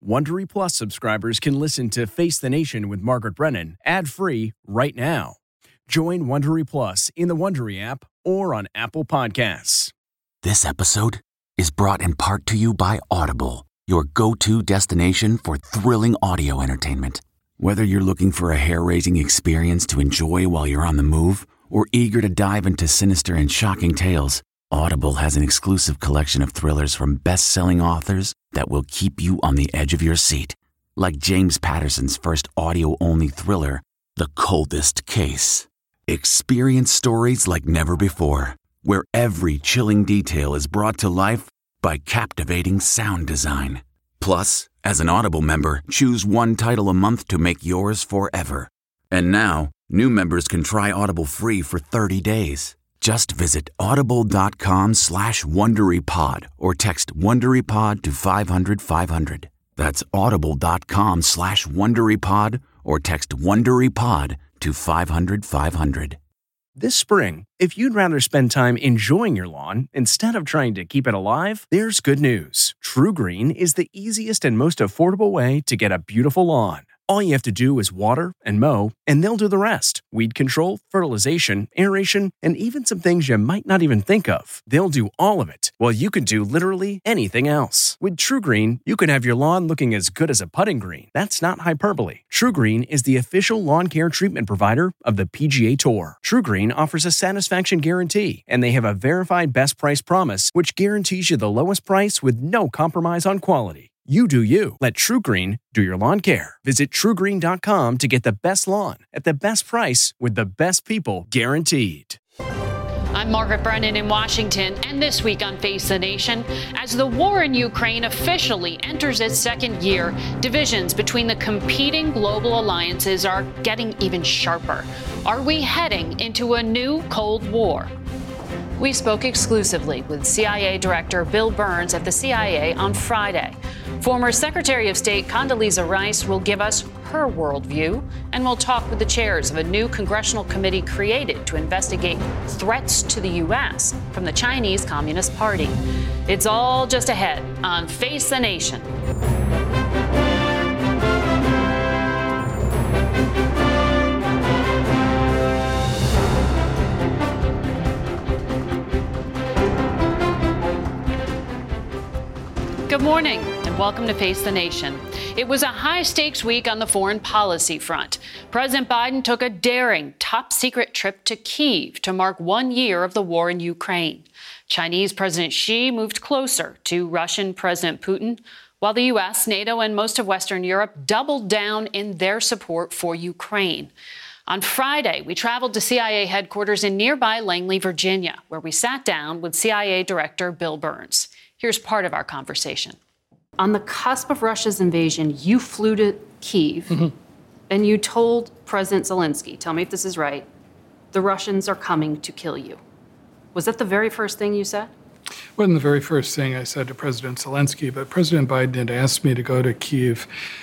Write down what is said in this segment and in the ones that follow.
Wondery Plus subscribers can listen to Face the Nation with Margaret Brennan ad-free right now. Join Wondery Plus in the Wondery app or on Apple Podcasts. This episode is brought in part to you by Audible, your go-to destination for thrilling audio entertainment. Whether you're looking for a hair-raising experience to enjoy while you're on the move or eager to dive into sinister and shocking tales, Audible has an exclusive collection of thrillers from best-selling authors that will keep you on the edge of your seat. Like James Patterson's first audio-only thriller, The Coldest Case. Experience stories like never before, where every chilling detail is brought to life by captivating sound design. Plus, as an Audible member, choose one title a month to make yours forever. And now, new members can try Audible free for 30 days. Just visit audible.com/WonderyPod or text WonderyPod to 500-500. That's audible.com/WonderyPod or text WonderyPod to 500-500. This spring, if you'd rather spend time enjoying your lawn instead of trying to keep it alive, there's good news. True Green is the easiest and most affordable way to get a beautiful lawn. All you have to do is water and mow, and they'll do the rest. Weed control, fertilization, aeration, and even some things you might not even think of. They'll do all of it, while you can do literally anything else. With True Green, you can have your lawn looking as good as a putting green. That's not hyperbole. True Green is the official lawn care treatment provider of the PGA Tour. True Green offers a satisfaction guarantee, and they have a verified best price promise, which guarantees you the lowest price with no compromise on quality. You do you. Let True Green do your lawn care. Visit TrueGreen.com to get the best lawn at the best price with the best people guaranteed. I'm Margaret Brennan in Washington, and this week on Face the Nation, as the war in Ukraine officially enters its second year, divisions between the competing global alliances are getting even sharper. Are we heading into a new Cold War? We spoke exclusively with CIA Director Bill Burns at the CIA on Friday. Former Secretary of State Condoleezza Rice will give us her worldview, and we'll talk with the chairs of a new congressional committee created to investigate threats to the U.S. from the Chinese Communist Party. It's all just ahead on Face the Nation. Good morning and welcome to Face the Nation. It was a high-stakes week on the foreign policy front. President Biden took a daring, top-secret trip to Kyiv to mark 1 year of the war in Ukraine. Chinese President Xi moved closer to Russian President Putin, while the U.S., NATO, and most of Western Europe doubled down in their support for Ukraine. On Friday, we traveled to CIA headquarters in nearby Langley, Virginia, where we sat down with CIA Director Bill Burns. Here's part of our conversation. On the cusp of Russia's invasion, you flew to Kyiv and you told President Zelensky, tell me if this is right, the Russians are coming to kill you. Was that the very first thing you said? It wasn't the very first thing I said to President Zelensky, but President Biden had asked me to go to Kyiv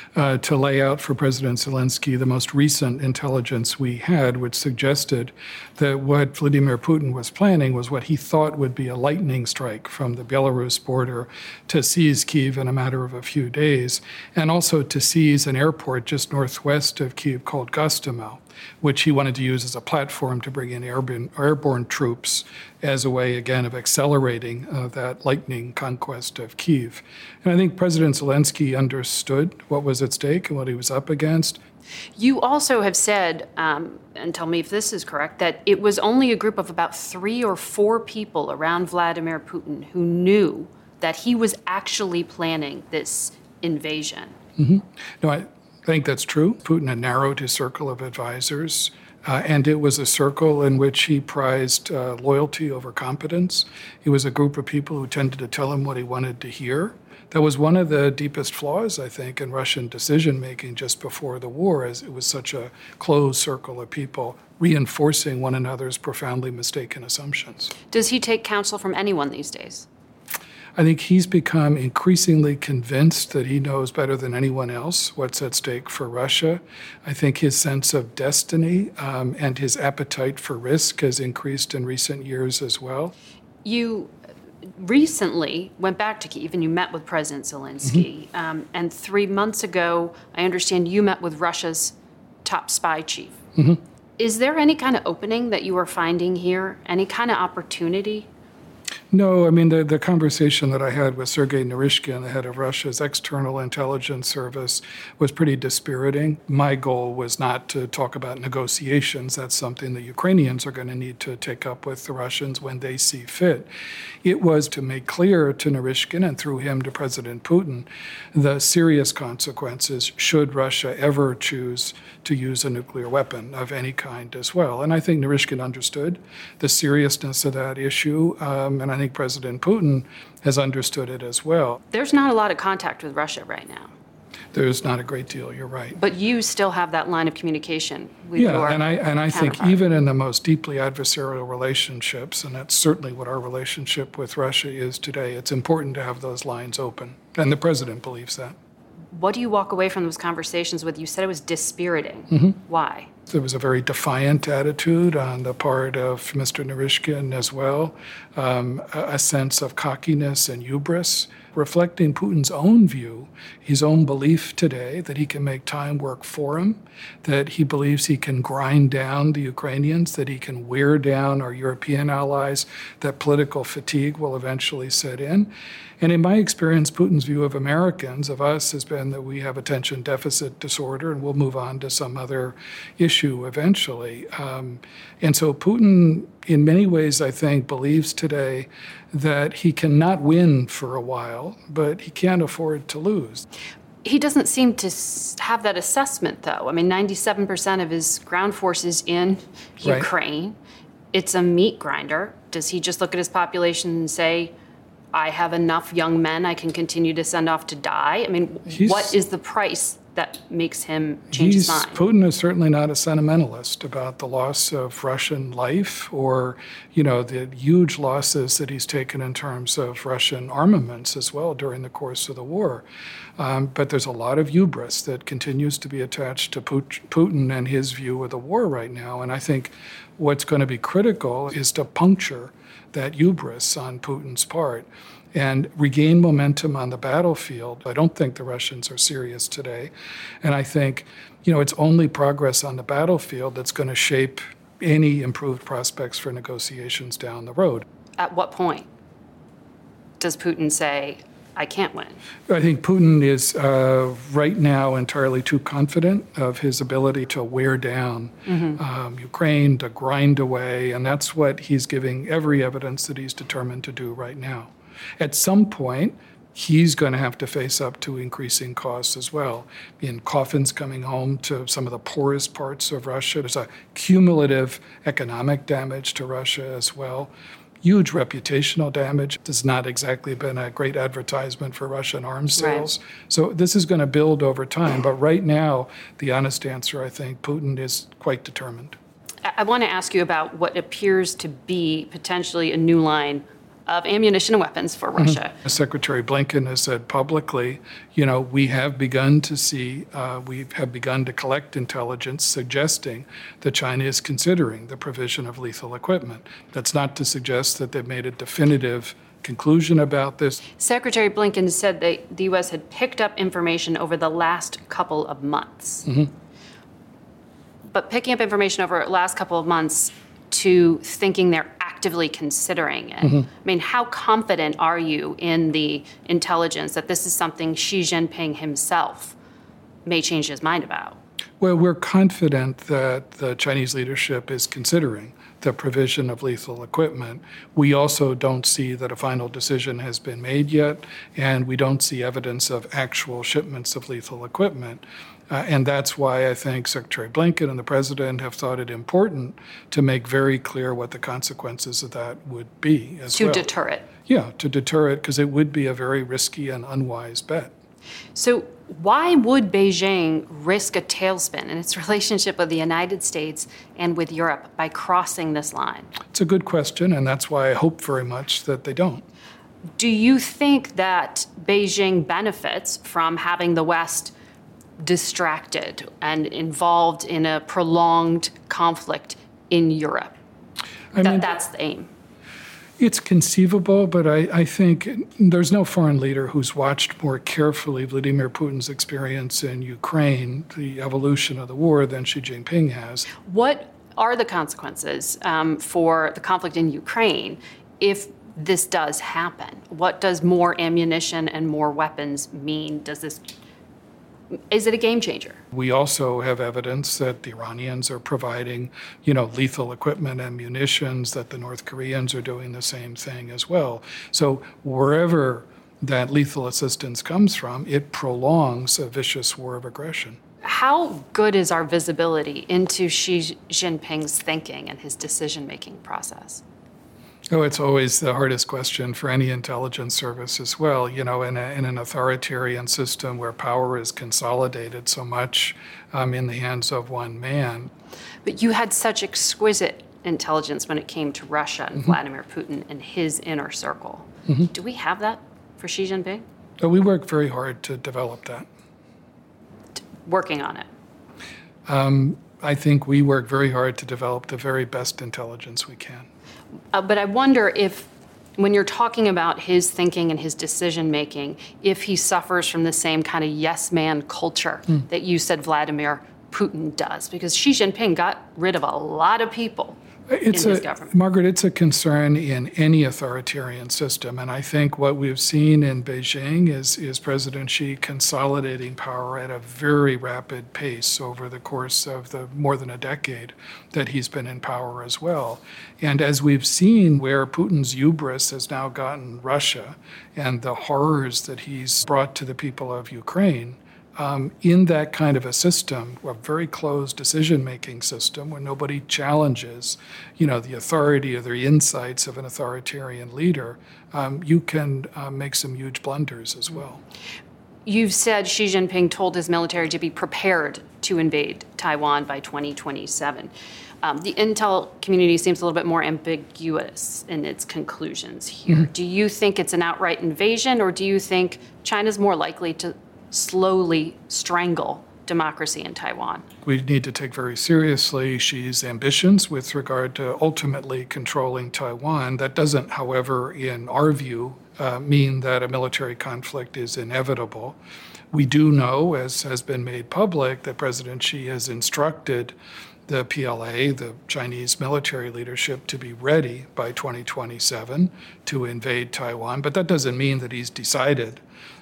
to lay out for President Zelensky the most recent intelligence we had, which suggested that what Vladimir Putin was planning was what he thought would be a lightning strike from the Belarus border to seize Kyiv in a matter of a few days, and also to seize an airport just northwest of Kyiv called Gostomel, which he wanted to use as a platform to bring in airborne troops as a way, again, of accelerating that lightning conquest of Kyiv. And I think President Zelensky understood what was at stake and what he was up against. You also have said, and tell me if this is correct, that it was only a group of about 3 or 4 people around Vladimir Putin who knew that he was actually planning this invasion. No, I think that's true. Putin had narrowed his circle of advisors, and it was a circle in which he prized loyalty over competence. It was a group of people who tended to tell him what he wanted to hear. That was one of the deepest flaws, I think, in Russian decision-making just before the war, as it was such a closed circle of people reinforcing one another's profoundly mistaken assumptions. Does he take counsel from anyone these days? I think he's become increasingly convinced that he knows better than anyone else what's at stake for Russia. I think his sense of destiny and his appetite for risk has increased in recent years as well. You recently went back to Kyiv and you met with President Zelensky. And 3 months ago, I understand you met with Russia's top spy chief. Is there any kind of opening that you are finding here? Any kind of opportunity? No, I mean, the conversation that I had with Sergei Naryshkin, the head of Russia's external intelligence service, was pretty dispiriting. My goal was not to talk about negotiations. That's something the Ukrainians are going to need to take up with the Russians when they see fit. It was to make clear to Naryshkin and through him to President Putin the serious consequences should Russia ever choose to use a nuclear weapon of any kind as well. And I think Naryshkin understood the seriousness of that issue, and I think President Putin has understood it as well. There's not a lot of contact with Russia right now. There's not a great deal, you're right. But you still have that line of communication with your and I think counterpart. even in the most deeply adversarial relationships, and that's certainly what our relationship with Russia is today, it's important to have those lines open. And the president believes that. What do you walk away from those conversations with? You said it was dispiriting. Why? There was a very defiant attitude on the part of Mr. Naryshkin as well, a sense of cockiness and hubris, reflecting Putin's own view, his own belief today that he can make time work for him, that he believes he can grind down the Ukrainians, that he can wear down our European allies, that political fatigue will eventually set in. And in my experience, Putin's view of Americans, of us, has been that we have attention deficit disorder, and we'll move on to some other issue eventually. And so Putin, in many ways, I think, believes today that he cannot win for a while, but he can't afford to lose. He doesn't seem to have that assessment, though. I mean, 97% of his ground forces in Ukraine. It's a meat grinder. Does he just look at his population and say, I have enough young men I can continue to send off to die? I mean, what is the price that makes him change his mind? Putin is certainly not a sentimentalist about the loss of Russian life or, the huge losses that he's taken in terms of Russian armaments as well during the course of the war. But there's a lot of hubris that continues to be attached to Putin and his view of the war right now. And I think what's going to be critical is to puncture that hubris on Putin's part and regain momentum on the battlefield. I don't think the Russians are serious today. And I think, it's only progress on the battlefield that's going to shape any improved prospects for negotiations down the road. At what point does Putin say, I can't win? I think Putin is right now entirely too confident of his ability to wear down Ukraine, to grind away, and that's what he's giving every evidence that he's determined to do right now. At some point, he's going to have to face up to increasing costs as well. In coffins coming home to some of the poorest parts of Russia, there's a cumulative economic damage to Russia as well. Huge reputational damage. This has not exactly been a great advertisement for Russian arms sales. Right. So this is going to build over time. But right now, the honest answer, I think, Putin is quite determined. I want to ask you about what appears to be potentially a new line of ammunition and weapons for Russia. Secretary Blinken has said publicly, we have begun to see, we have begun to collect intelligence suggesting that China is considering the provision of lethal equipment. That's not to suggest that they've made a definitive conclusion about this. Secretary Blinken said that the U.S. had picked up information over the last couple of months. But picking up information over the last couple of months to thinking they're actively considering it. I mean, how confident are you in the intelligence that this is something Xi Jinping himself may change his mind about? Well, we're confident that the Chinese leadership is considering the provision of lethal equipment. We also don't see that a final decision has been made yet, and we don't see evidence of actual shipments of lethal equipment. And that's why I think Secretary Blinken and the president have thought it important to make very clear what the consequences of that would be as well. To deter it. Yeah, to deter it, because it would be a very risky and unwise bet. So why would Beijing risk a tailspin in its relationship with the United States and with Europe by crossing this line? It's a good question, and that's why I hope very much that they don't. Do you think that Beijing benefits from having the West distracted and involved in a prolonged conflict in Europe? That's the aim. It's conceivable, but I think there's no foreign leader who's watched more carefully Vladimir Putin's experience in Ukraine, the evolution of the war, than Xi Jinping has. What are the consequences for the conflict in Ukraine if this does happen? What does more ammunition and more weapons mean? Is it a game changer? We also have evidence that the Iranians are providing, lethal equipment and munitions, that the North Koreans are doing the same thing as well. So wherever that lethal assistance comes from, it prolongs a vicious war of aggression. How good is our visibility into Xi Jinping's thinking and his decision-making process? Oh, it's always the hardest question for any intelligence service as well. In an authoritarian system where power is consolidated so much in the hands of one man. But you had such exquisite intelligence when it came to Russia and Vladimir Putin and his inner circle. Do we have that for Xi Jinping? So we work very hard to develop that. Working on it. I think we work very hard to develop the very best intelligence we can. But I wonder if, when you're talking about his thinking and his decision-making, if he suffers from the same kind of yes-man culture that you said Vladimir Putin does, because Xi Jinping got rid of a lot of people in his government. Margaret, it's a concern in any authoritarian system. And I think what we've seen in Beijing is President Xi consolidating power at a very rapid pace over the course of the more than a decade that he's been in power as well. And as we've seen where Putin's hubris has now gotten Russia and the horrors that he's brought to the people of Ukraine, in that kind of a system, a very closed decision-making system where nobody challenges, the authority or the insights of an authoritarian leader, you can make some huge blunders as well. You've said Xi Jinping told his military to be prepared to invade Taiwan by 2027. The intel community seems a little bit more ambiguous in its conclusions here. Do you think it's an outright invasion, or do you think China's more likely to slowly strangle democracy in Taiwan? We need to take very seriously Xi's ambitions with regard to ultimately controlling Taiwan. That doesn't, however, in our view, mean that a military conflict is inevitable. We do know, as has been made public, that President Xi has instructed the PLA, the Chinese military leadership, to be ready by 2027 to invade Taiwan. But that doesn't mean that he's decided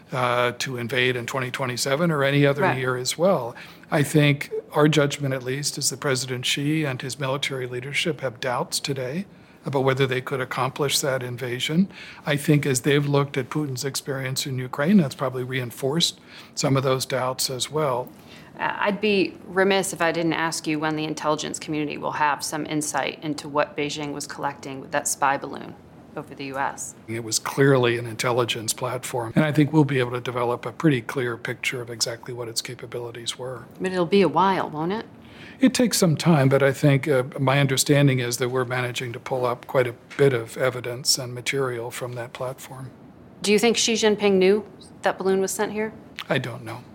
to invade in 2027 or any other year as well. I think our judgment, at least, is that President Xi and his military leadership have doubts today about whether they could accomplish that invasion. I think as they've looked at Putin's experience in Ukraine, that's probably reinforced some of those doubts as well. I'd be remiss if I didn't ask you when the intelligence community will have some insight into what Beijing was collecting with that spy balloon over the U.S. It was clearly an intelligence platform, and I think we'll be able to develop a pretty clear picture of exactly what its capabilities were. But it'll be a while, won't it? It takes some time, but I think my understanding is that we're managing to pull up quite a bit of evidence and material from that platform. Do you think Xi Jinping knew that balloon was sent here? I don't know.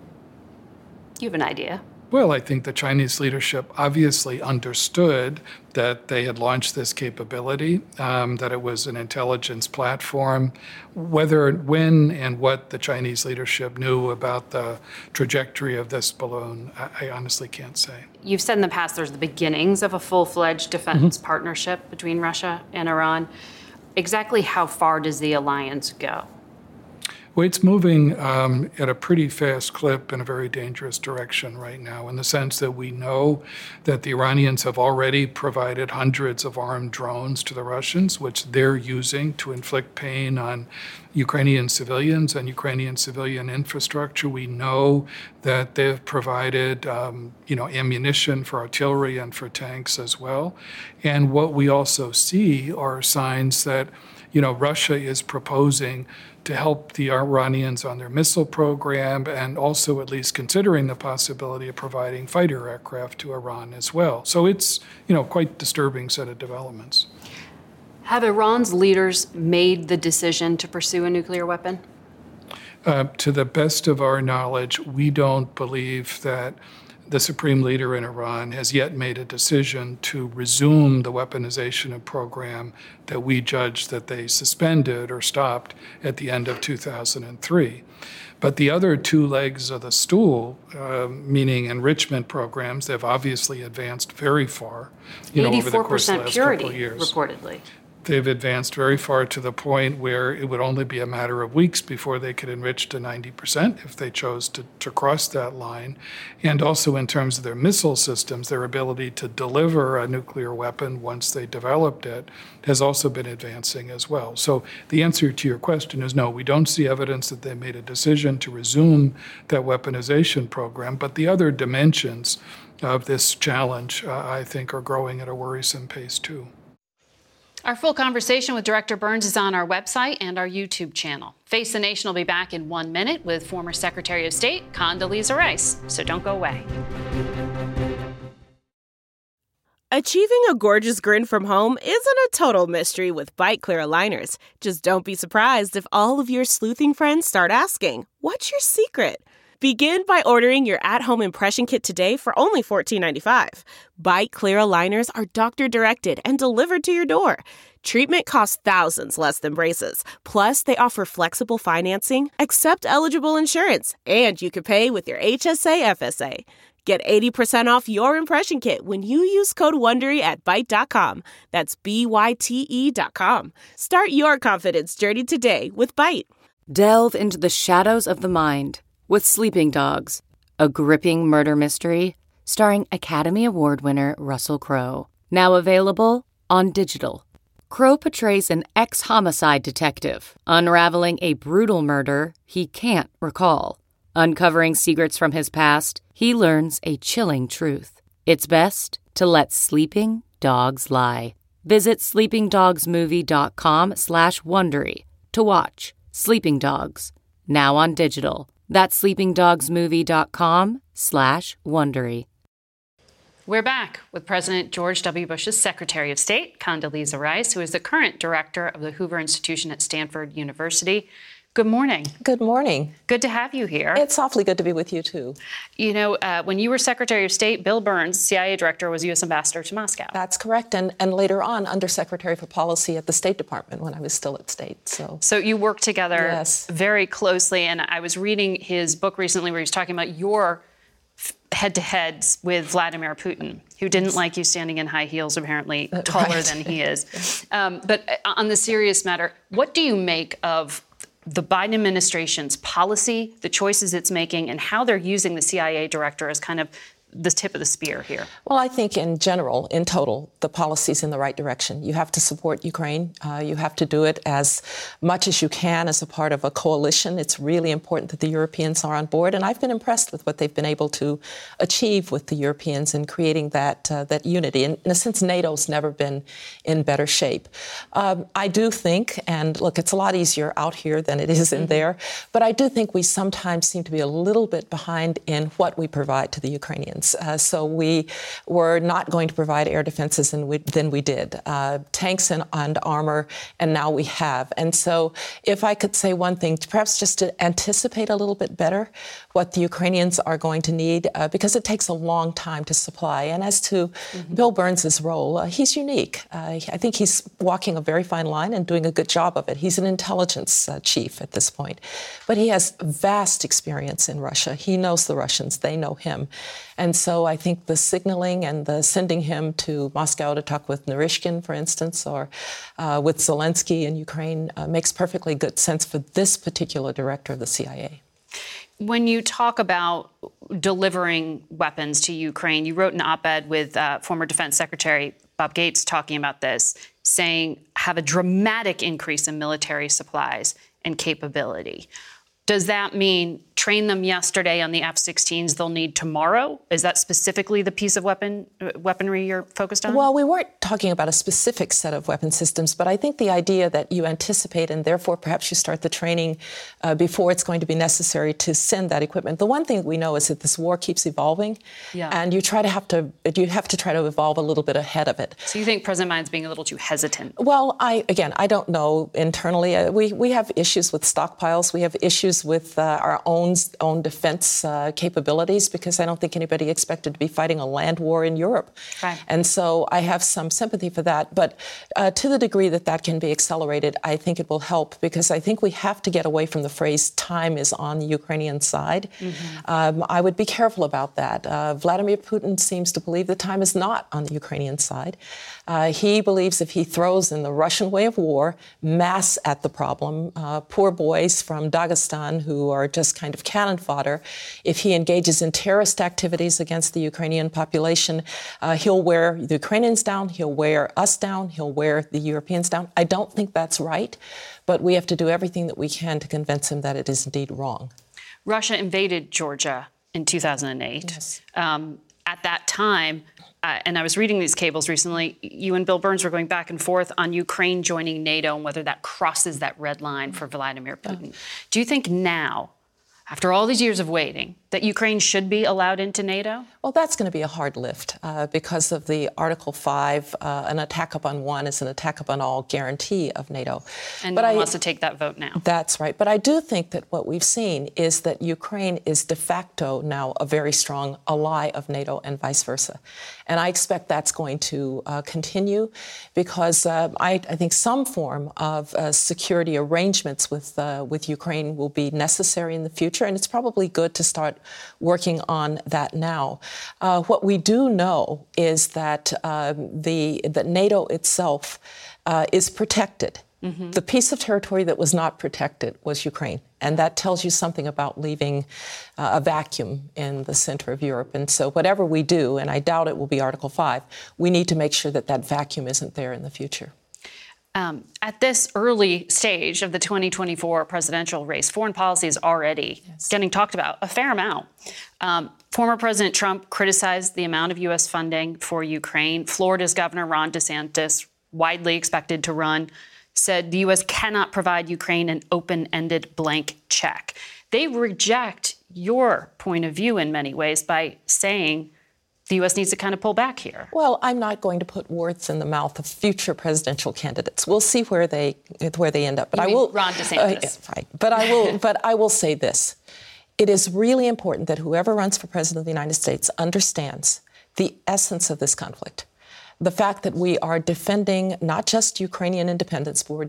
You have an idea. Well, I think the Chinese leadership obviously understood that they had launched this capability, that it was an intelligence platform. Whether, when, and what the Chinese leadership knew about the trajectory of this balloon, I honestly can't say. You've said in the past there's the beginnings of a full-fledged defense partnership between Russia and Iran. Exactly how far does the alliance go? Well, it's moving at a pretty fast clip in a very dangerous direction right now, in the sense that we know that the Iranians have already provided hundreds of armed drones to the Russians, which they're using to inflict pain on Ukrainian civilians and Ukrainian civilian infrastructure. We know that they've provided, ammunition for artillery and for tanks as well. And what we also see are signs that, Russia is proposing to help the Iranians on their missile program, and also at least considering the possibility of providing fighter aircraft to Iran as well. So it's, quite disturbing set of developments. Have Iran's leaders made the decision to pursue a nuclear weapon? To the best of our knowledge, we don't believe that the supreme leader in Iran has yet made a decision to resume the weaponization of program that we judged that they suspended or stopped at the end of 2003. But the other two legs of the stool, meaning enrichment programs, they've obviously advanced very far, over the course of the last couple of years. Reportedly. They've advanced very far to the point where it would only be a matter of weeks before they could enrich to 90% if they chose to cross that line. And also in terms of their missile systems, their ability to deliver a nuclear weapon once they developed it has also been advancing as well. So the answer to your question is no, we don't see evidence that they made a decision to resume that weaponization program, but the other dimensions of this challenge, I think, are growing at a worrisome pace too. Our full conversation with Director Burns is on our website and our YouTube channel. Face the Nation will be back in 1 minute with former Secretary of State Condoleezza Rice, so don't go away. Achieving a gorgeous grin from home isn't a total mystery with Byte Clear aligners. Just don't be surprised if all of your sleuthing friends start asking, "What's your secret?" Begin by ordering your at-home impression kit today for only $14.95. Byte Clear aligners are doctor-directed and delivered to your door. Treatment costs thousands less than braces. Plus, they offer flexible financing, accept eligible insurance, and you can pay with your HSA FSA. Get 80% off your impression kit when you use code WONDERY at Byte.com. That's BYTE.com. Start your confidence journey today with Byte. Delve into the shadows of the mind with Sleeping Dogs, a gripping murder mystery starring Academy Award winner Russell Crowe. Now available on digital. Crowe portrays an ex-homicide detective unraveling a brutal murder he can't recall. Uncovering secrets from his past, he learns a chilling truth. It's best to let sleeping dogs lie. Visit sleepingdogsmovie.com/Wondery to watch Sleeping Dogs, now on digital. That's sleepingdogsmovie.com/Wondery. We're back with President George W. Bush's Secretary of State, Condoleezza Rice, who is the current director of the Hoover Institution at Stanford University. Good morning. Good morning. Good to have you here. It's awfully good to be with you, too. You know, when you were Secretary of State, Bill Burns, CIA director, was U.S. ambassador to Moscow. That's correct. And later on, Undersecretary for Policy at the State Department when I was still at State. So you worked together yes. very closely. And I was reading his book recently where he was talking about your head-to-heads with Vladimir Putin, who didn't like you standing in high heels, apparently taller right. than he is. But on the serious matter, what do you make of the Biden administration's policy, the choices it's making, and how they're using the CIA director as kind of the tip of the spear here? Well, I think in general, in total, the policy's in the right direction. You have to support Ukraine. You have to do it as much as you can as a part of a coalition. It's really important that the Europeans are on board. And I've been impressed with what they've been able to achieve with the Europeans in creating that unity. And in a sense, NATO's never been in better shape. I do think, and look, it's a lot easier out here than it is in there, but I do think we sometimes seem to be a little bit behind in what we provide to the Ukrainians. So we were not going to provide air defenses, and then we did. Tanks and armor, and now we have. And so if I could say one thing, perhaps just to anticipate a little bit better what the Ukrainians are going to need, because it takes a long time to supply. And as to Bill Burns' role, he's unique. I think he's walking a very fine line and doing a good job of it. He's an intelligence chief at this point. But he has vast experience in Russia. He knows the Russians. They know him. And so I think the signaling and the sending him to Moscow to talk with Naryshkin, for instance, or with Zelensky in Ukraine makes perfectly good sense for this particular director of the CIA. When you talk about delivering weapons to Ukraine, you wrote an op-ed with former Defense Secretary Bob Gates talking about this, saying have a dramatic increase in military supplies and capability. Does that mean train them yesterday on the F-16s they'll need tomorrow? Is that specifically the piece of weaponry you're focused on? Well, we weren't talking about a specific set of weapon systems, but I think the idea that you anticipate and therefore perhaps you start the training before it's going to be necessary to send that equipment. The one thing we know is that this war keeps evolving, and you have to try to evolve a little bit ahead of it. So you think President Biden's being a little too hesitant? Well, I don't know internally. We have issues with stockpiles. We have issues issues with our own defense capabilities, because I don't think anybody expected to be fighting a land war in Europe. Right. And so I have some sympathy for that. But to the degree that that can be accelerated, I think it will help, because I think we have to get away from the phrase time is on the Ukrainian side. I would be careful about that. Vladimir Putin seems to believe that time is not on the Ukrainian side. He believes if he throws in the Russian way of war, mass at the problem, poor boys from Dagestan who are just kind of cannon fodder, if he engages in terrorist activities against the Ukrainian population, he'll wear the Ukrainians down, he'll wear us down, he'll wear the Europeans down. I don't think that's right, but we have to do everything that we can to convince him that it is indeed wrong. Russia invaded Georgia in 2008. Yes. At that time, and I was reading these cables recently, you and Bill Burns were going back and forth on Ukraine joining NATO and whether that crosses that red line for Vladimir Putin. Do you think now, after all these years of waiting, that Ukraine should be allowed into NATO? Well, that's going to be a hard lift because of the Article 5, an attack upon one is an attack upon all guarantee of NATO. And no one wants to take that vote now. That's right. But I do think that what we've seen is that Ukraine is de facto now a very strong ally of NATO and vice versa. And I expect that's going to continue, because I think some form of security arrangements with Ukraine will be necessary in the future. And it's probably good to start working on that now. What we do know is that that NATO itself is protected. The piece of territory that was not protected was Ukraine. And that tells you something about leaving a vacuum in the center of Europe. And so whatever we do, and I doubt it will be Article 5, we need to make sure that that vacuum isn't there in the future. At this early stage of the 2024 presidential race, foreign policy is already getting talked about a fair amount. Former President Trump criticized the amount of U.S. funding for Ukraine. Florida's Governor Ron DeSantis, widely expected to run, said the U.S. cannot provide Ukraine an open-ended blank check. They reject your point of view in many ways by saying the U.S. needs to kind of pull back here. Well, I'm not going to put words in the mouth of future presidential candidates. We'll see where they end up. But I will. Ron DeSantis. Right. But I will say this: it is really important that whoever runs for president of the United States understands the essence of this conflict. The fact that we are defending not just Ukrainian independence, but we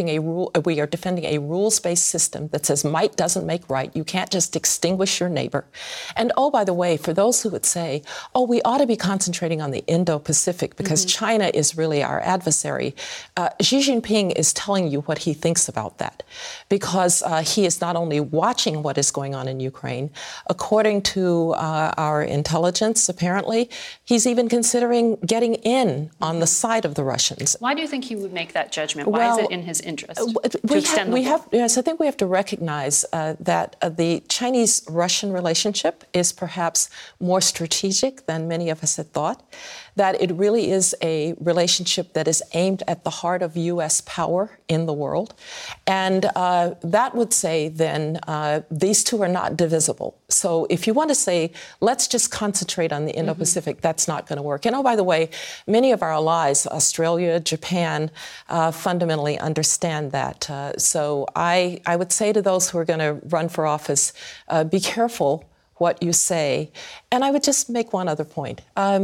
are defending a rules-based system that says might doesn't make right. You can't just extinguish your neighbor. And oh, by the way, for those who would say, oh, we ought to be concentrating on the Indo-Pacific because China is really our adversary, Xi Jinping is telling you what he thinks about that, because he is not only watching what is going on in Ukraine, according to our intelligence, apparently, he's even considering getting in on the side of the Russians. Why do you think he would make that judgment? Why is it in his interest to extend the war? Yes, I think we have to recognize that the Chinese-Russian relationship is perhaps more strategic than many of us had thought, that it really is a relationship that is aimed at the heart of U.S. power in the world. And that would say then these two are not divisible. So if you want to say, let's just concentrate on the Indo-Pacific, that's not going to work. And oh, by the way, many of our allies, Australia, Japan, fundamentally understand that. So I would say to those who are going to run for office, be careful what you say. And I would just make one other point.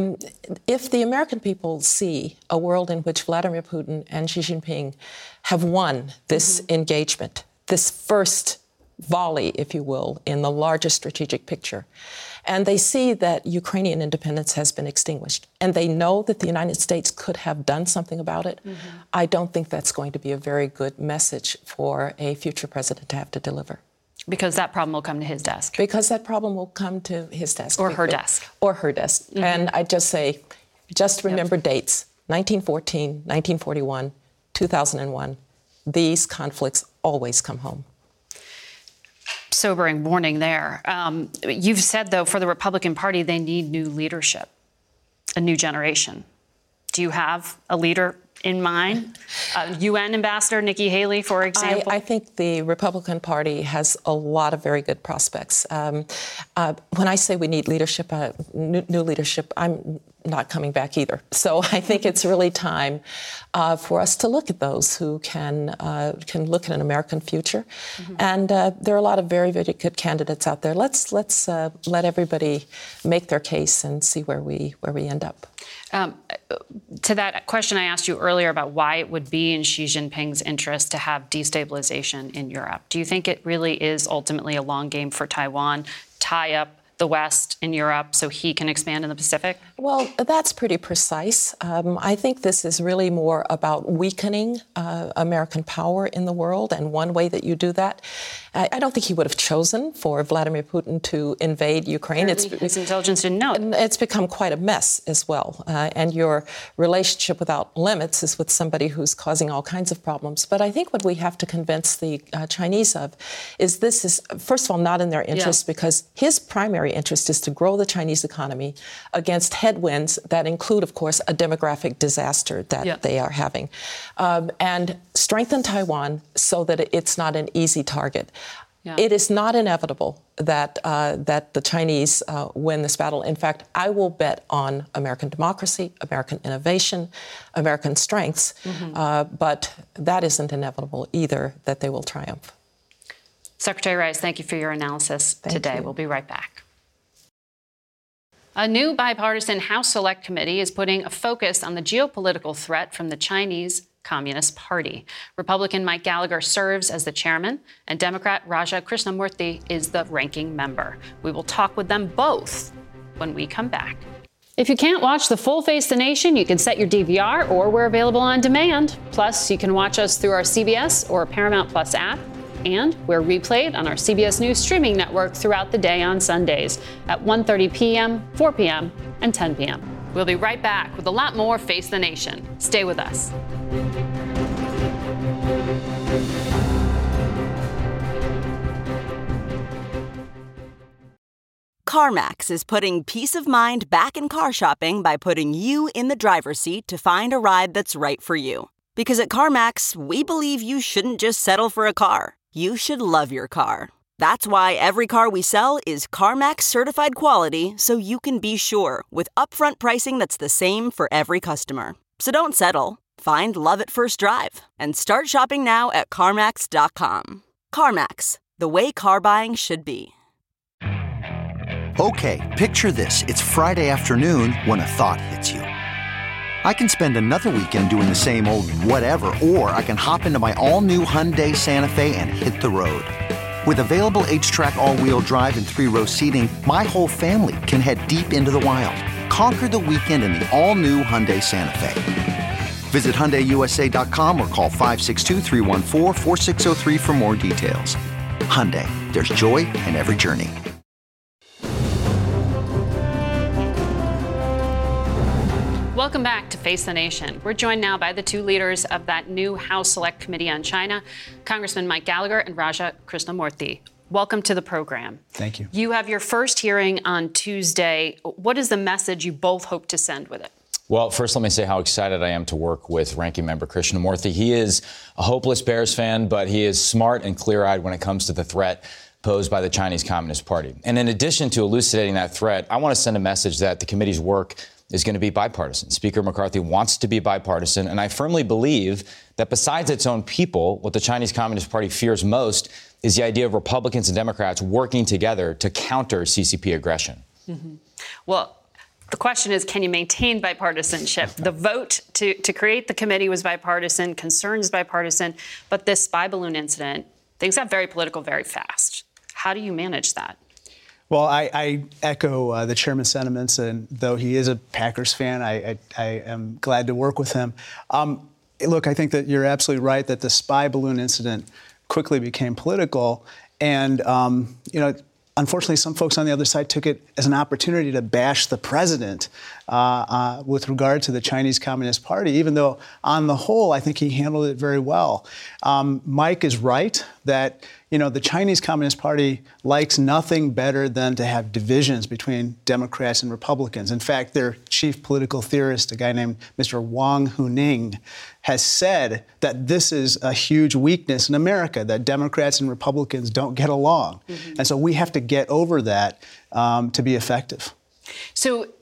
If the American people see a world in which Vladimir Putin and Xi Jinping have won this engagement, this first volley, if you will, in the larger strategic picture, and they see that Ukrainian independence has been extinguished, and they know that the United States could have done something about it, I don't think that's going to be a very good message for a future president to have to deliver. Because that problem will come to his desk. Because that problem will come to his desk. Or her desk. Or her desk. And I just say, just remember dates, 1914, 1941, 2001. These conflicts always come home. Sobering warning there. You've said, though, for the Republican Party, they need new leadership, a new generation. Do you have a leader in mind? UN Ambassador Nikki Haley, for example? I think the Republican Party has a lot of very good prospects. When I say we need leadership, new leadership, I'm not coming back either. So I think it's really time for us to look at those who can look at an American future. Mm-hmm. And there are a lot of very, very good candidates out there. Let's let everybody make their case and see where we end up. To that question I asked you earlier about why it would be in Xi Jinping's interest to have destabilization in Europe, do you think it really is ultimately a long game for Taiwan, tie up the West in Europe so he can expand in the Pacific? Well, that's pretty precise. I think this is really more about weakening American power in the world, and one way that you do that, I don't think he would have chosen for Vladimir Putin to invade Ukraine. His intelligence didn't know. It's become quite a mess as well. And your relationship without limits is with somebody who's causing all kinds of problems. But I think what we have to convince the Chinese of is this is, first of all, not in their interest, because his primary interest is to grow the Chinese economy against headwinds that include, of course, a demographic disaster that they are having, and strengthen Taiwan so that it's not an easy target. Yeah. It is not inevitable that the Chinese win this battle. In fact, I will bet on American democracy, American innovation, American strengths, but that isn't inevitable either, that they will triumph. Secretary Rice, thank you for your analysis today. You. We'll be right back. A new bipartisan House Select Committee is putting a focus on the geopolitical threat from the Chinese Communist Party. Republican Mike Gallagher serves as the chairman, and Democrat Raja Krishnamoorthi is the ranking member. We will talk with them both when we come back. If you can't watch the full Face the Nation, you can set your DVR, or we're available on demand. Plus, you can watch us through our CBS or Paramount Plus app. And we're replayed on our CBS News streaming network throughout the day on Sundays at 1:30 p.m., 4 p.m., and 10 p.m. We'll be right back with a lot more Face the Nation. Stay with us. CarMax is putting peace of mind back in car shopping by putting you in the driver's seat to find a ride that's right for you. Because at CarMax, we believe you shouldn't just settle for a car. You should love your car. That's why every car we sell is CarMax certified quality, so you can be sure with upfront pricing that's the same for every customer. So don't settle. Find love at first drive and start shopping now at CarMax.com. CarMax, the way car buying should be. Okay, picture this. It's Friday afternoon when a thought hits you. I can spend another weekend doing the same old whatever, or I can hop into my all-new Hyundai Santa Fe and hit the road. With available H-Track all-wheel drive and 3-row seating, my whole family can head deep into the wild. Conquer the weekend in the all-new Hyundai Santa Fe. Visit HyundaiUSA.com or call 562-314-4603 for more details. Hyundai, there's joy in every journey. Welcome back to Face the Nation. We're joined now by the two leaders of that new House Select Committee on China, Congressman Mike Gallagher and Raja Krishnamoorthi. Welcome to the program. Thank you. You have your first hearing on Tuesday. What is the message you both hope to send with it? Well, first, let me say how excited I am to work with Ranking Member Krishnamoorthi. He is a hopeless Bears fan, but he is smart and clear-eyed when it comes to the threat posed by the Chinese Communist Party. And in addition to elucidating that threat, I want to send a message that the committee's work is going to be bipartisan. Speaker McCarthy wants to be bipartisan, and I firmly believe that besides its own people, what the Chinese Communist Party fears most is the idea of Republicans and Democrats working together to counter CCP aggression. Mm-hmm. Well, the question is, can you maintain bipartisanship? The vote to create the committee was bipartisan, concerns bipartisan, but this spy balloon incident, things got very political very fast. How do you manage that? Well, I echo the chairman's sentiments, and though he is a Packers fan, I am glad to work with him. Look, I think that you're absolutely right that the spy balloon incident quickly became political, and unfortunately, some folks on the other side took it as an opportunity to bash the president with regard to the Chinese Communist Party, even though on the whole, I think he handled it very well. Mike is right that the Chinese Communist Party likes nothing better than to have divisions between Democrats and Republicans. In fact, their chief political theorist, a guy named Mr. Wang Huning, has said that this is a huge weakness in America, that Democrats and Republicans don't get along. Mm-hmm. And so we have to get over that to be effective. So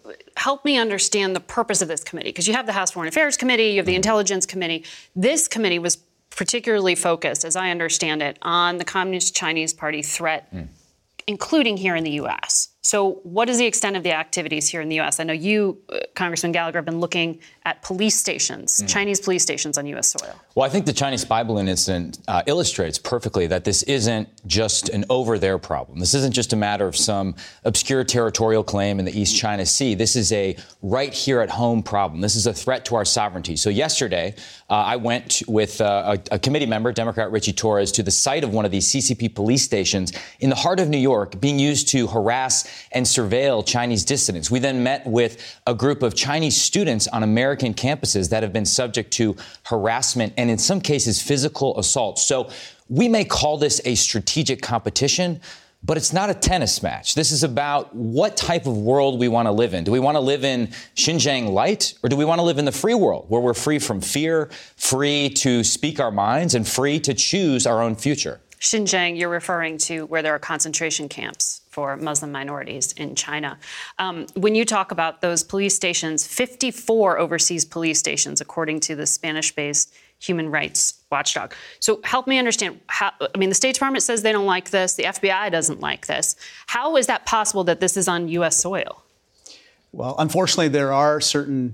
help me understand the purpose of this committee, because you have the House Foreign Affairs Committee, you have the Intelligence Committee. This committee was particularly focused, as I understand it, on the Communist Chinese Party threat, including here in the U.S. So what is the extent of the activities here in the U.S.? I know you, Congressman Gallagher, have been looking at police stations, Chinese police stations on U.S. soil. Well, I think the Chinese spy balloon incident illustrates perfectly that this isn't just an over-there problem. This isn't just a matter of some obscure territorial claim in the East China Sea. This is a right-here-at-home problem. This is a threat to our sovereignty. So yesterday, I went with a committee member, Democrat Richie Torres, to the site of one of these CCP police stations in the heart of New York, being used to harass and surveil Chinese dissidents. We then met with a group of Chinese students on American campuses that have been subject to harassment and in some cases physical assault. So we may call this a strategic competition, but it's not a tennis match. This is about what type of world we want to live in. Do we want to live in Xinjiang light, or do we want to live in the free world where we're free from fear, free to speak our minds, and free to choose our own future? Xinjiang, you're referring to where there are concentration camps for Muslim minorities in China. When you talk about those police stations, 54 overseas police stations, according to the Spanish-based human rights watchdog. So help me understand how, the State Department says they don't like this. The FBI doesn't like this. How is that possible that this is on U.S. soil? Well, unfortunately, there are certain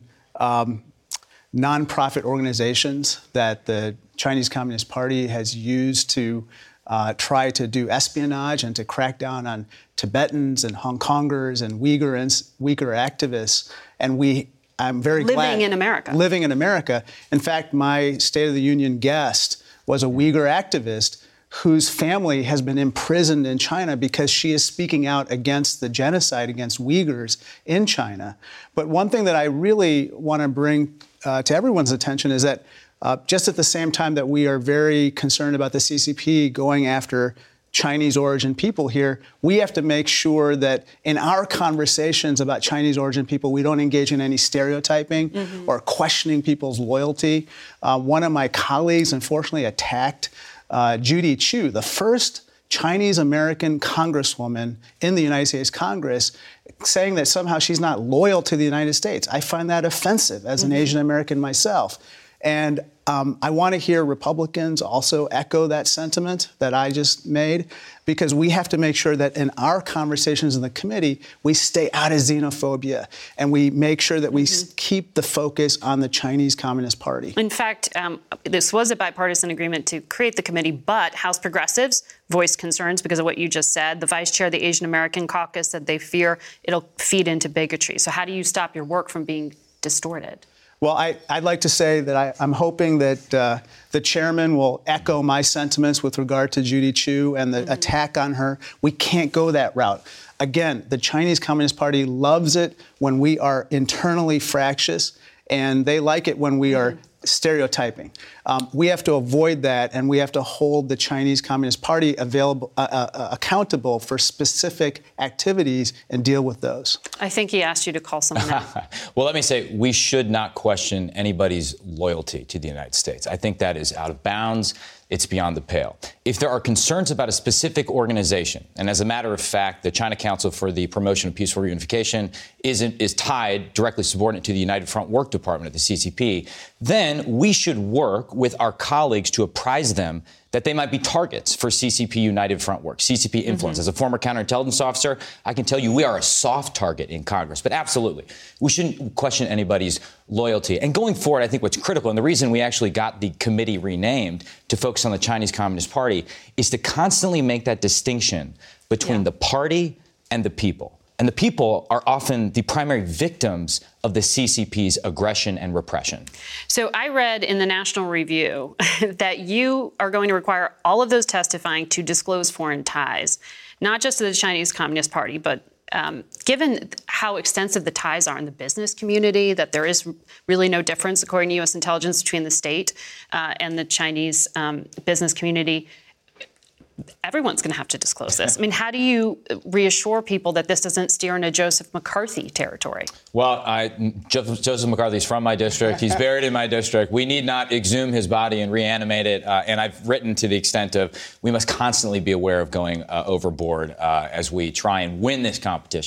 nonprofit organizations that the Chinese Communist Party has used to try to do espionage and to crack down on Tibetans and Hong Kongers and Uyghur activists. And I'm very glad. Living in America. Living in America. In fact, my State of the Union guest was a Uyghur activist whose family has been imprisoned in China because she is speaking out against the genocide against Uyghurs in China. But one thing that I really want to bring to everyone's attention is that just at the same time that we are very concerned about the CCP going after Chinese origin people here, we have to make sure that in our conversations about Chinese origin people, we don't engage in any stereotyping or questioning people's loyalty. One of my colleagues, unfortunately, attacked Judy Chu, the first Chinese American congresswoman in the United States Congress, saying that somehow she's not loyal to the United States. I find that offensive as an Asian American myself. And I want to hear Republicans also echo that sentiment that I just made, because we have to make sure that in our conversations in the committee, we stay out of xenophobia and we make sure that we keep the focus on the Chinese Communist Party. In fact, this was a bipartisan agreement to create the committee, but House progressives voiced concerns because of what you just said. The vice chair of the Asian American Caucus said they fear it'll feed into bigotry. So how do you stop your work from being distorted? Well, I'd like to say that I'm hoping that the chairman will echo my sentiments with regard to Judy Chu and the attack on her. We can't go that route. Again, the Chinese Communist Party loves it when we are internally fractious, and they like it when we are stereotyping. We have to avoid that, and we have to hold the Chinese Communist Party accountable for specific activities and deal with those. I think he asked you to call someone out. Well, let me say, we should not question anybody's loyalty to the United States. I think that is out of bounds. It's beyond the pale. If there are concerns about a specific organization, and as a matter of fact, the China Council for the Promotion of Peaceful Reunification is tied, directly subordinate to the United Front Work Department at the CCP, then we should work with our colleagues to apprise them that they might be targets for CCP United Front Work, CCP influence. As a former counterintelligence officer, I can tell you we are a soft target in Congress. But absolutely, we shouldn't question anybody's loyalty. And going forward, I think what's critical, and the reason we actually got the committee renamed to focus on the Chinese Communist Party, is to constantly make that distinction between the party and the people. And the people are often the primary victims of the CCP's aggression and repression. So I read in the National Review that you are going to require all of those testifying to disclose foreign ties, not just to the Chinese Communist Party, but given how extensive the ties are in the business community, that there is really no difference, according to U.S. intelligence, between the state and the Chinese business community. Everyone's going to have to disclose this. I mean, how do you reassure people that this doesn't steer into Joseph McCarthy territory? Well, Joseph McCarthy's from my district. He's buried in my district. We need not exhume his body and reanimate it. And I've written to the extent of we must constantly be aware of going overboard as we try and win this competition.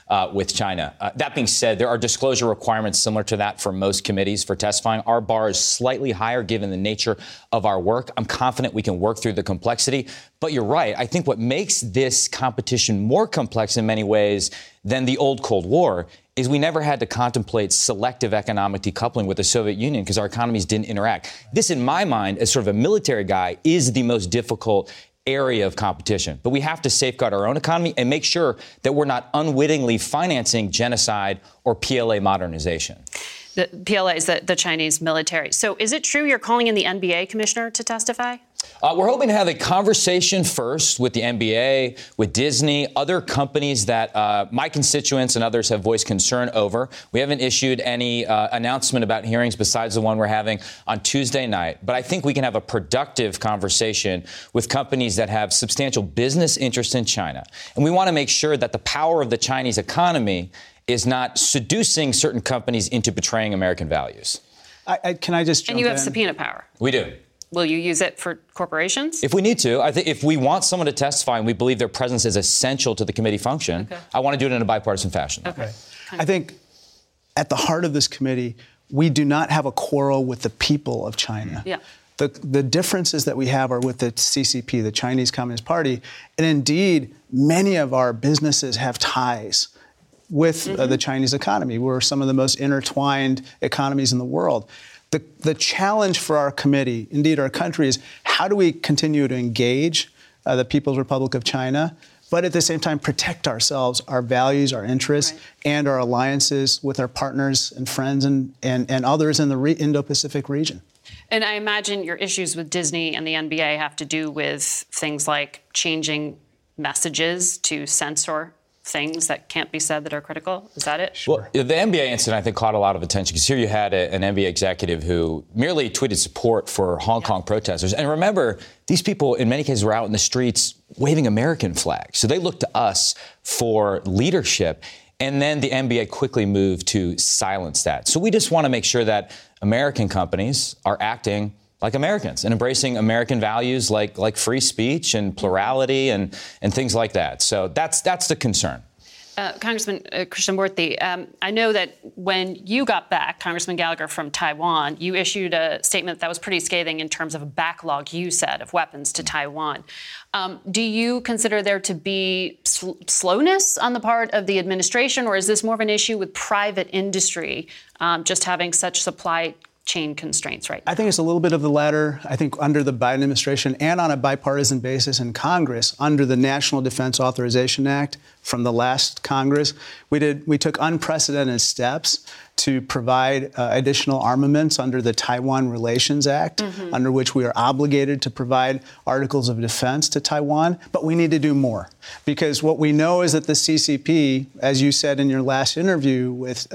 with China. That being said, there are disclosure requirements similar to that for most committees for testifying. Our bar is slightly higher given the nature of our work. I'm confident we can work through the complexity. But you're right. I think what makes this competition more complex in many ways than the old Cold War is we never had to contemplate selective economic decoupling with the Soviet Union because our economies didn't interact. This, in my mind, as sort of a military guy, is the most difficult area of competition. But we have to safeguard our own economy and make sure that we're not unwittingly financing genocide or PLA modernization. The PLA is the Chinese military. So is it true you're calling in the NBA commissioner to testify? We're hoping to have a conversation first with the NBA, with Disney, other companies that my constituents and others have voiced concern over. We haven't issued any announcement about hearings besides the one we're having on Tuesday night. But I think we can have a productive conversation with companies that have substantial business interest in China. And we want to make sure that the power of the Chinese economy is not seducing certain companies into betraying American values. Can I just jump in? And you have subpoena power. We do. Will you use it for corporations? If we need to. I think if we want someone to testify and we believe their presence is essential to the committee function, I want to do it in a bipartisan fashion. Okay. I think at the heart of this committee, we do not have a quarrel with the people of China. Yeah. The differences that we have are with the CCP, the Chinese Communist Party. And indeed, many of our businesses have ties with the Chinese economy. We're some of the most intertwined economies in the world. The challenge for our committee, indeed our country, is how do we continue to engage the People's Republic of China, but at the same time protect ourselves, our values, our interests, and our alliances with our partners and friends and others in the Indo-Pacific region. And I imagine your issues with Disney and the NBA have to do with things like changing messages to censor things that can't be said that are critical? Is that it? Sure. Well, the NBA incident, I think, caught a lot of attention because here you had an NBA executive who merely tweeted support for Hong Kong protesters. And remember, these people, in many cases, were out in the streets waving American flags. So they looked to us for leadership. And then the NBA quickly moved to silence that. So we just want to make sure that American companies are acting like Americans and embracing American values like free speech and plurality and things like that. So that's the concern. Congressman Krishnamurthy, I know that when you got back, Congressman Gallagher, from Taiwan, you issued a statement that was pretty scathing in terms of a backlog, you said, of weapons to Taiwan. Do you consider there to be slowness on the part of the administration, or is this more of an issue with private industry just having such supply chain constraints right now? I think it's a little bit of the latter. I think under the Biden administration and on a bipartisan basis in Congress, under the National Defense Authorization Act from the last Congress, we took unprecedented steps to provide additional armaments under the Taiwan Relations Act, under which we are obligated to provide articles of defense to Taiwan. But we need to do more, because what we know is that the CCP, as you said in your last interview with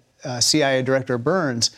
CIA Director Burns,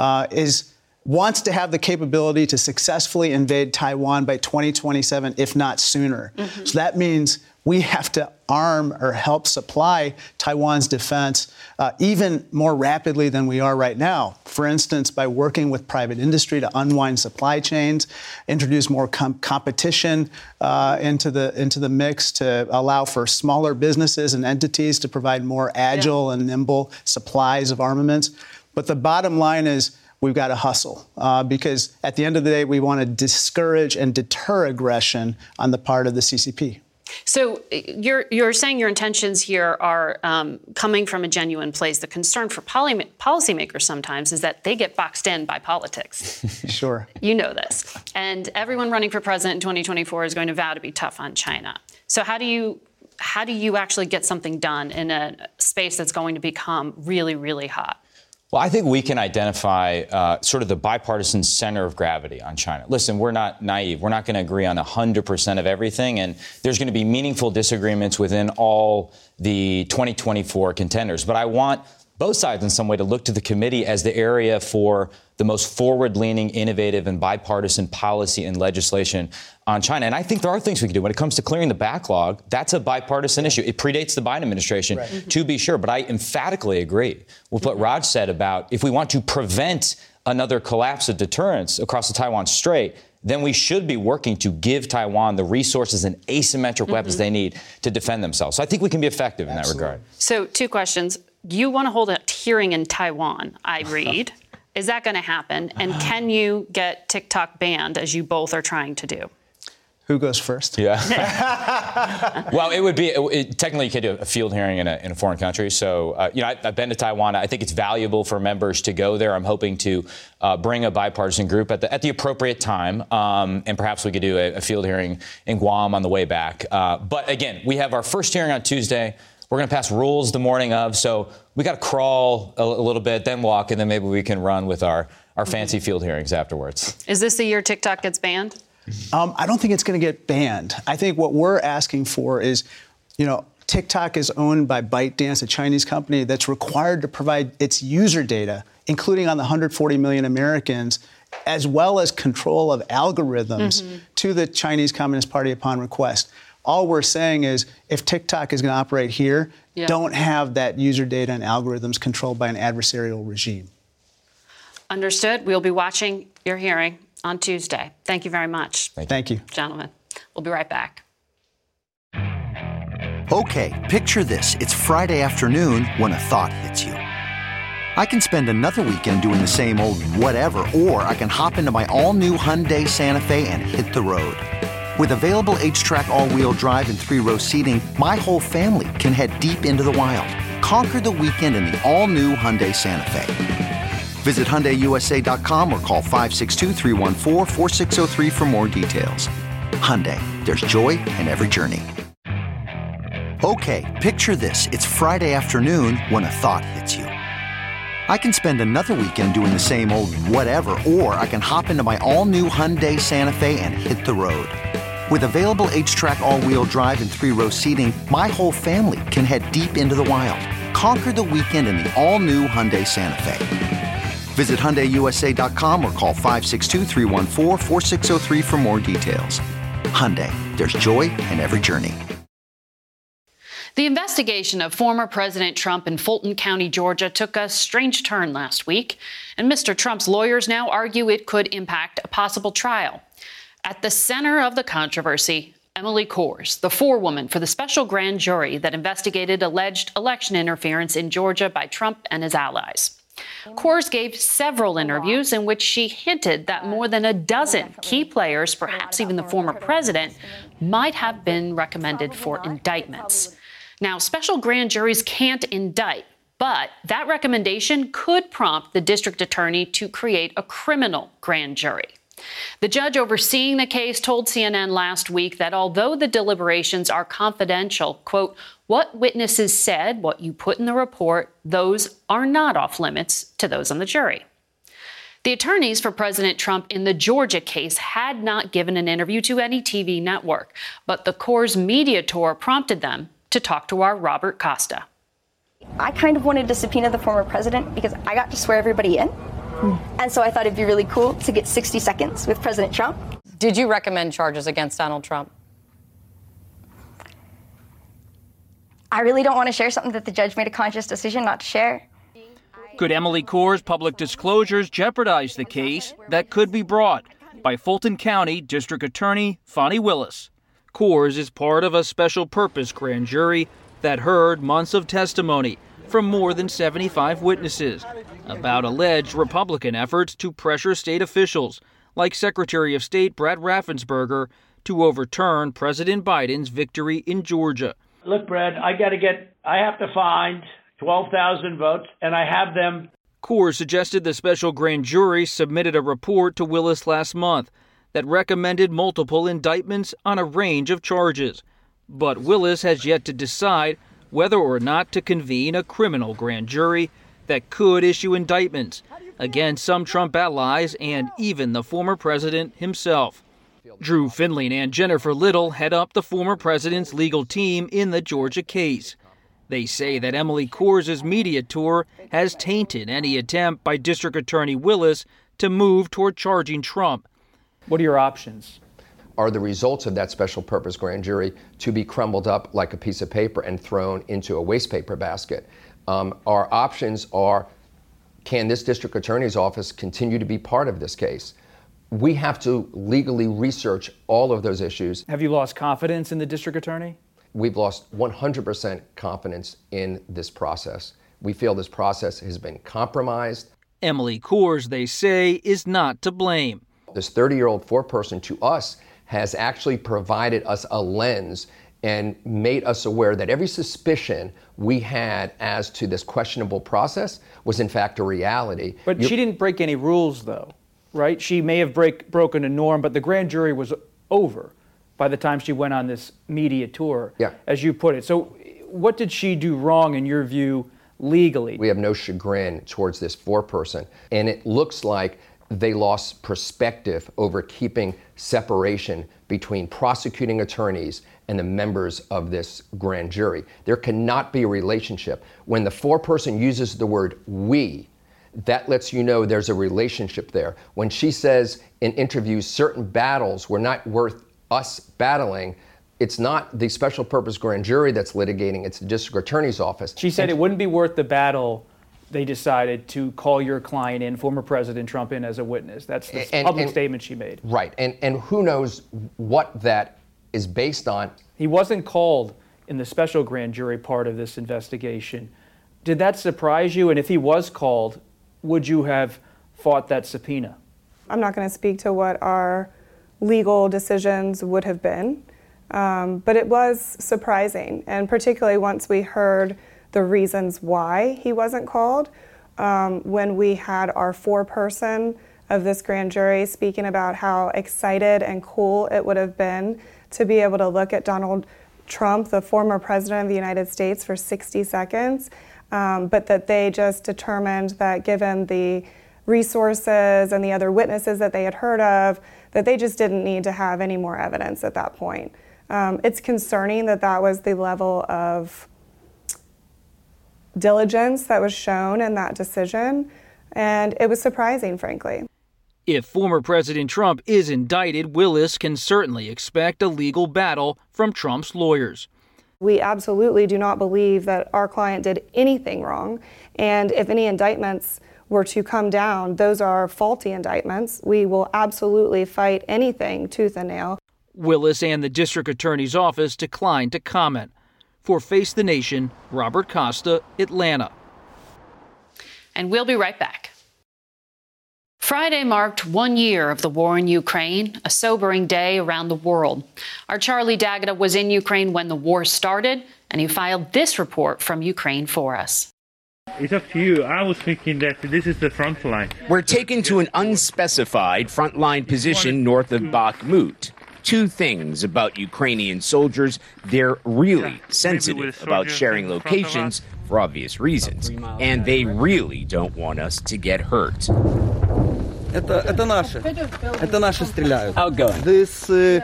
wants to have the capability to successfully invade Taiwan by 2027, if not sooner. So that means we have to arm or help supply Taiwan's defense even more rapidly than we are right now. For instance, by working with private industry to unwind supply chains, introduce more competition into the mix to allow for smaller businesses and entities to provide more agile and nimble supplies of armaments. But the bottom line is we've got to hustle because at the end of the day, we want to discourage and deter aggression on the part of the CCP. So you're saying your intentions here are coming from a genuine place. The concern for policymakers sometimes is that they get boxed in by politics. Sure. You know this. And everyone running for president in 2024 is going to vow to be tough on China. So how do you actually get something done in a space that's going to become really, really hot? Well, I think we can identify sort of the bipartisan center of gravity on China. Listen, we're not naive. We're not going to agree on 100% of everything. And there's going to be meaningful disagreements within all the 2024 contenders. But I want both sides in some way to look to the committee as the area for the most forward-leaning, innovative, and bipartisan policy and legislation on China. And I think there are things we can do. When it comes to clearing the backlog, that's a bipartisan issue. It predates the Biden administration, to be sure. But I emphatically agree with what Raj said about if we want to prevent another collapse of deterrence across the Taiwan Strait, then we should be working to give Taiwan the resources and asymmetric weapons they need to defend themselves. So I think we can be effective in that regard. So 2 questions. You want to hold a hearing in Taiwan, I read. Is that going to happen? And can you get TikTok banned, as you both are trying to do? Who goes first? Yeah. Well, technically you can do a field hearing in a foreign country. So, I've been to Taiwan. I think it's valuable for members to go there. I'm hoping to bring a bipartisan group at the appropriate time. And perhaps we could do a field hearing in Guam on the way back. But again, we have our first hearing on Tuesday. We're going to pass rules the morning of. So we got to crawl a little bit, then walk, and then maybe we can run with our fancy field hearings afterwards. Is this the year TikTok gets banned? I don't think it's going to get banned. I think what we're asking for is, TikTok is owned by ByteDance, a Chinese company that's required to provide its user data, including on the 140 million Americans, as well as control of algorithms to the Chinese Communist Party upon request. All we're saying is if TikTok is going to operate here, don't have that user data and algorithms controlled by an adversarial regime. Understood. We'll be watching your hearing on Tuesday. Thank you very much. Thank you. Gentlemen, we'll be right back. Okay, picture this. It's Friday afternoon when a thought hits you. I can spend another weekend doing the same old whatever, or I can hop into my all-new Hyundai Santa Fe and hit the road. With available H-Track all-wheel drive and 3-row seating, my whole family can head deep into the wild. Conquer the weekend in the all-new Hyundai Santa Fe. Visit HyundaiUSA.com or call 562-314-4603 for more details. Hyundai, there's joy in every journey. Okay, picture this. It's Friday afternoon when a thought hits you. I can spend another weekend doing the same old whatever, or I can hop into my all-new Hyundai Santa Fe and hit the road. With available H-Track all-wheel drive and 3-row seating, my whole family can head deep into the wild. Conquer the weekend in the all-new Hyundai Santa Fe. Visit HyundaiUSA.com or call 562-314-4603 for more details. Hyundai, there's joy in every journey. The investigation of former President Trump in Fulton County, Georgia, took a strange turn last week, and Mr. Trump's lawyers now argue it could impact a possible trial. At the center of the controversy, Emily Kohrs, the forewoman for the special grand jury that investigated alleged election interference in Georgia by Trump and his allies. Kohrs gave several interviews in which she hinted that more than a dozen key players, perhaps even the former president, might have been recommended for indictments. Now, special grand juries can't indict, but that recommendation could prompt the district attorney to create a criminal grand jury. The judge overseeing the case told CNN last week that although the deliberations are confidential, quote, what witnesses said, what you put in the report, those are not off limits to those on the jury. The attorneys for President Trump in the Georgia case had not given an interview to any TV network, but the Kohrs media tour prompted them to talk to our Robert Costa. I kind of wanted to subpoena the former president because I got to swear everybody in. And so I thought it'd be really cool to get 60 seconds with President Trump. Did you recommend charges against Donald Trump? I really don't want to share something that the judge made a conscious decision not to share. Could Emily Kohrs' public disclosures jeopardize the case that could be brought by Fulton County District Attorney Fani Willis? Kohrs is part of a special purpose grand jury that heard months of testimony from more than 75 witnesses about alleged Republican efforts to pressure state officials like Secretary of State Brad Raffensperger to overturn President Biden's victory in Georgia. Look, Brad, I have to find 12,000 votes, and I have them. Kohrs suggested the special grand jury submitted a report to Willis last month that recommended multiple indictments on a range of charges. But Willis has yet to decide whether or not to convene a criminal grand jury that could issue indictments against some Trump allies and even the former president himself. Drew Findling and Jennifer Little head up the former president's legal team in the Georgia case. They say that Emily Kohrs' media tour has tainted any attempt by District Attorney Willis to move toward charging Trump. What are your options? Are the results of that special purpose grand jury to be crumbled up like a piece of paper and thrown into a waste paper basket? Our options are, can this district attorney's office continue to be part of this case? We have to legally research all of those issues. Have you lost confidence in the district attorney? We've lost 100% confidence in this process. We feel this process has been compromised. Emily Kohrs, they say, is not to blame. This 30-year-old foreperson to us has actually provided us a lens and made us aware that every suspicion we had as to this questionable process was in fact a reality. But she didn't break any rules, though, right? She may have broken a norm, but the grand jury was over by the time she went on this media tour, as you put it. So what did she do wrong, in your view, legally? We have no chagrin towards this foreperson, and it looks like they lost perspective over keeping separation between prosecuting attorneys and the members of this grand jury. There cannot be a relationship. When the foreperson uses the word we, that lets you know there's a relationship there. When she says in interviews certain battles were not worth us battling, it's not the special purpose grand jury that's litigating, it's the district attorney's office. She said it wouldn't be worth the battle. They decided to call your client in, former President Trump, in as a witness. That's the public statement she made. Right, and who knows what that is based on. He wasn't called in the special grand jury part of this investigation. Did that surprise you? And if he was called, would you have fought that subpoena? I'm not going to speak to what our legal decisions would have been, but it was surprising, and particularly once we heard the reasons why he wasn't called. When we had our foreperson of this grand jury speaking about how excited and cool it would have been to be able to look at Donald Trump, the former president of the United States, for 60 seconds, but that they just determined that given the resources and the other witnesses that they had heard of, that they just didn't need to have any more evidence at that point. It's concerning that that was the level of diligence that was shown in that decision, and it was surprising, frankly. If former President Trump is indicted, Willis can certainly expect a legal battle from Trump's lawyers. We absolutely do not believe that our client did anything wrong, and if any indictments were to come down, those are faulty indictments. We will absolutely fight anything tooth and nail. Willis and the district attorney's office declined to comment. For Face the Nation, Robert Costa, Atlanta. And we'll be right back. Friday marked 1 year of the war in Ukraine, a sobering day around the world. Our Charlie D'Agata was in Ukraine when the war started, and he filed this report from Ukraine for us. It's up to you. I was thinking that this is the front line. We're taken to an unspecified frontline position north of Bakhmut. Two things about Ukrainian soldiers: they're really sensitive about sharing locations for obvious reasons, and they really don't want us to get hurt. Это наши. Это наши стреляют. Outgoing. This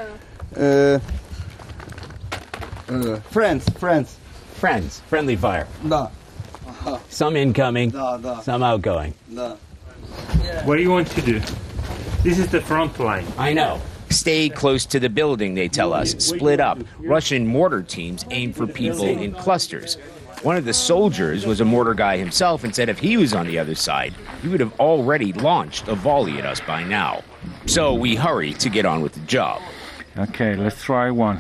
friends. Friendly fire. Да. Some incoming, Да. some outgoing. Да. What do you want to do? This is the front line. I know. Stay close to the building, they tell us. Split up. Russian mortar teams aim for people in clusters. One of the soldiers was a mortar guy himself and said if he was on the other side, he would have already launched a volley at us by now. So we hurry to get on with the job. Okay, let's try one.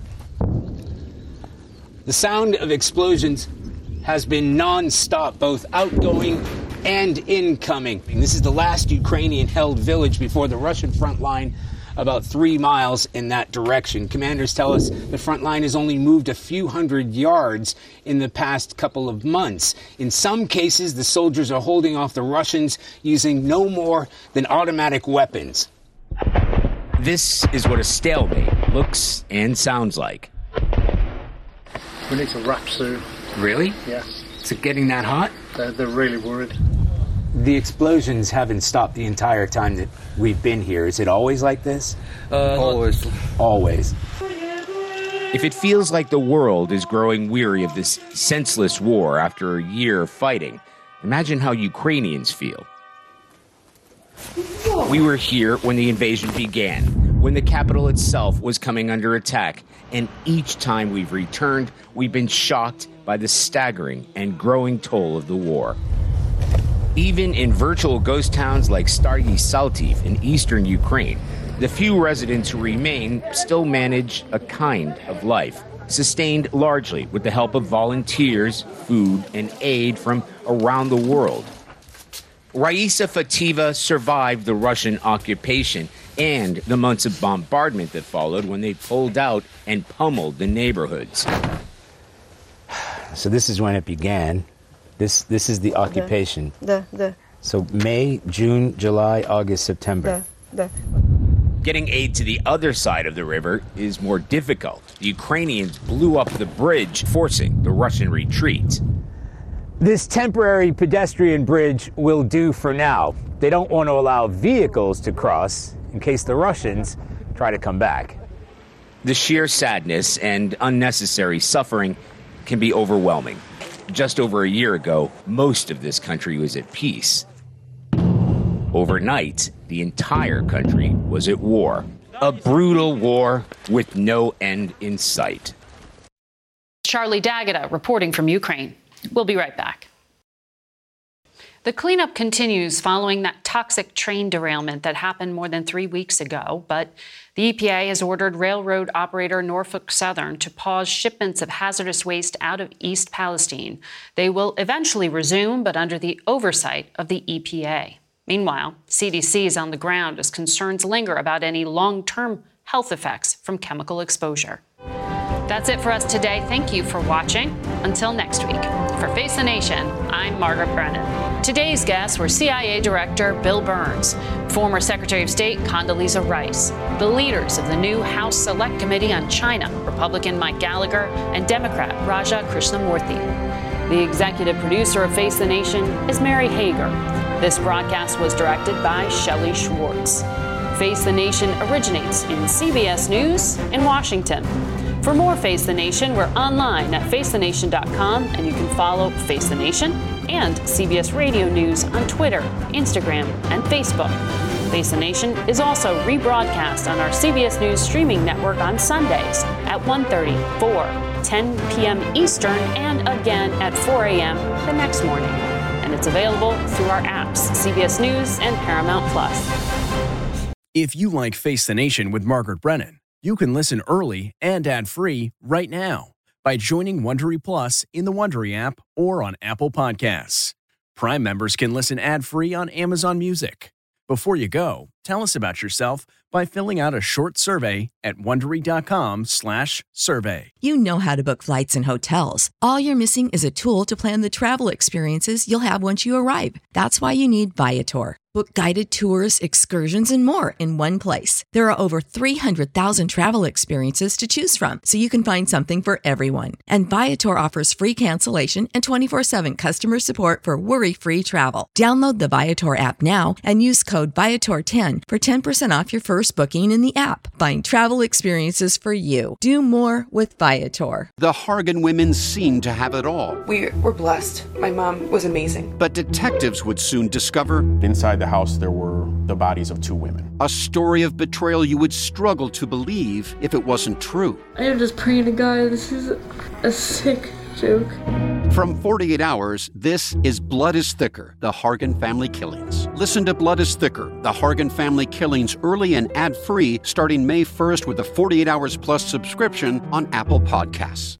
The sound of explosions has been non-stop, both outgoing and incoming. This is the last Ukrainian-held village before the Russian front line, about 3 miles in that direction. Commanders tell us the front line has only moved a few hundred yards in the past couple of months. In some cases, the soldiers are holding off the Russians using no more than automatic weapons. This is what a stalemate looks and sounds like. We need to wrap soon. Really? Yes. Is it getting that hot? They're really worried. The explosions haven't stopped the entire time that we've been here. Is it always like this? Always. Always. If it feels like the world is growing weary of this senseless war after a year of fighting, imagine how Ukrainians feel. We were here when the invasion began, when the capital itself was coming under attack, and each time we've returned, we've been shocked by the staggering and growing toll of the war. Even in virtual ghost towns like Staryi Saltiv in eastern Ukraine, the few residents who remain still manage a kind of life, sustained largely with the help of volunteers, food, and aid from around the world. Raisa Fativa survived the Russian occupation and the months of bombardment that followed when they pulled out and pummeled the neighborhoods. So this is when it began. This is the occupation. So May, June, July, August, September. Getting aid to the other side of the river is more difficult. The Ukrainians blew up the bridge, forcing the Russian retreat. This temporary pedestrian bridge will do for now. They don't want to allow vehicles to cross in case the Russians try to come back. The sheer sadness and unnecessary suffering can be overwhelming. Just over a year ago, most of this country was at peace. Overnight, the entire country was at war. A brutal war with no end in sight. Charlie D'Agata reporting from Ukraine. We'll be right back. The cleanup continues following that toxic train derailment that happened more than 3 weeks ago, but the EPA has ordered railroad operator Norfolk Southern to pause shipments of hazardous waste out of East Palestine. They will eventually resume, but under the oversight of the EPA. Meanwhile, CDC is on the ground as concerns linger about any long-term health effects from chemical exposure. That's it for us today. Thank you for watching. Until next week. For Face the Nation, I'm Margaret Brennan. Today's guests were CIA Director Bill Burns, former Secretary of State Condoleezza Rice, the leaders of the new House Select Committee on China, Republican Mike Gallagher, and Democrat Raja Krishnamoorthi. The executive producer of Face the Nation is Mary Hager. This broadcast was directed by Shelley Schwartz. Face the Nation originates in CBS News in Washington. For more Face the Nation, we're online at facethenation.com, and you can follow Face the Nation and CBS Radio News on Twitter, Instagram, and Facebook. Face the Nation is also rebroadcast on our CBS News streaming network on Sundays at 1:30, 4, 10 p.m. Eastern, and again at 4 a.m. the next morning. And it's available through our apps, CBS News and Paramount Plus. If you like Face the Nation with Margaret Brennan, you can listen early and ad-free right now by joining Wondery Plus in the Wondery app or on Apple Podcasts. Prime members can listen ad-free on Amazon Music. Before you go, tell us about yourself by filling out a short survey at Wondery.com/survey. You know how to book flights and hotels. All you're missing is a tool to plan the travel experiences you'll have once you arrive. That's why you need Viator. Book guided tours, excursions, and more in one place. There are over 300,000 travel experiences to choose from, so you can find something for everyone. And Viator offers free cancellation and 24/7 customer support for worry-free travel. Download the Viator app now and use code Viator10 for 10% off your first booking in the app. Find travel experiences for you. Do more with Viator. The Hargan women seemed to have it all. We were blessed. My mom was amazing. But detectives would soon discover inside the house there were the bodies of 2 women. A story of betrayal you would struggle to believe if it wasn't true. I am just praying to God, this is a sick joke. From 48 Hours, this is Blood is Thicker, the Hargan Family Killings. Listen to Blood is Thicker, the Hargan Family Killings early and ad-free starting May 1st with a 48 Hours Plus subscription on Apple Podcasts.